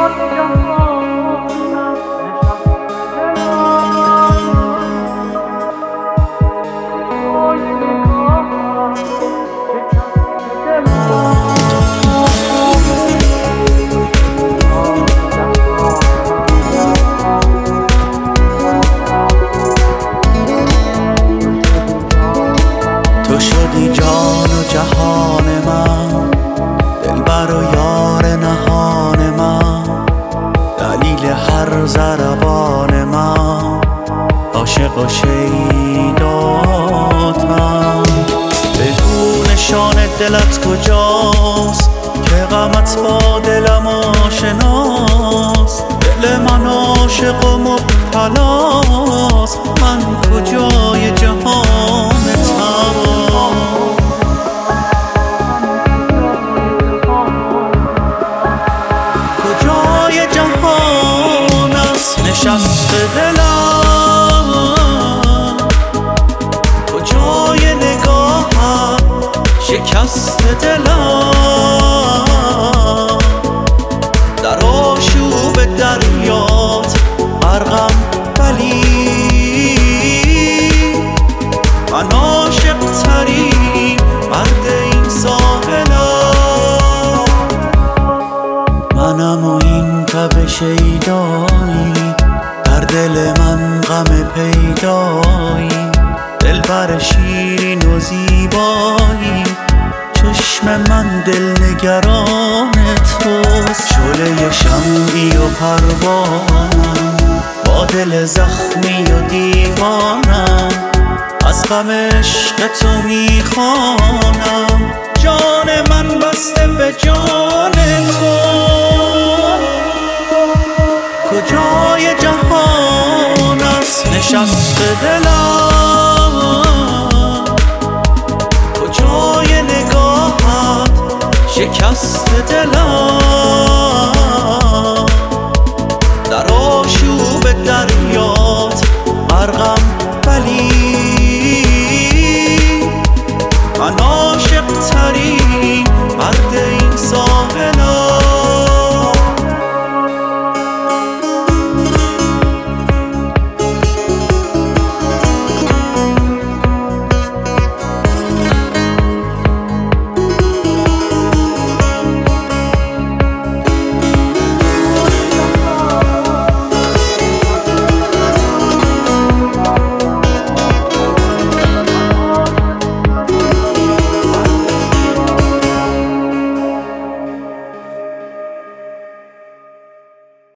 تو شدی جان و جهان من، دلبر و یار نهان من، دلیل هر ضربان من، عاشق و شیداتم. بگو نشان دلت کجاست که غمت با دلم آشناست. دل من عاشق و مبتلاست، من کجای جهانتم؟ کجای جهان است نشست دلم؟ کجای نگاهم شکست دلم؟ در آشوب دریات غرقم ولی من عاشق ترین مرد این ساحلم. منم و این تب شیدایی، در دل من غم پیدایی، دلبر شیرین و زیبایی، چشم من دل نگران توست. شعله شمعی و پروانم، با دل زخمی و دیوانم، از غم عشق تو میخوانم. جان من بسته به جان تو، کجای جهان است نشست دلم؟ کجای نگاهت شکست دلم؟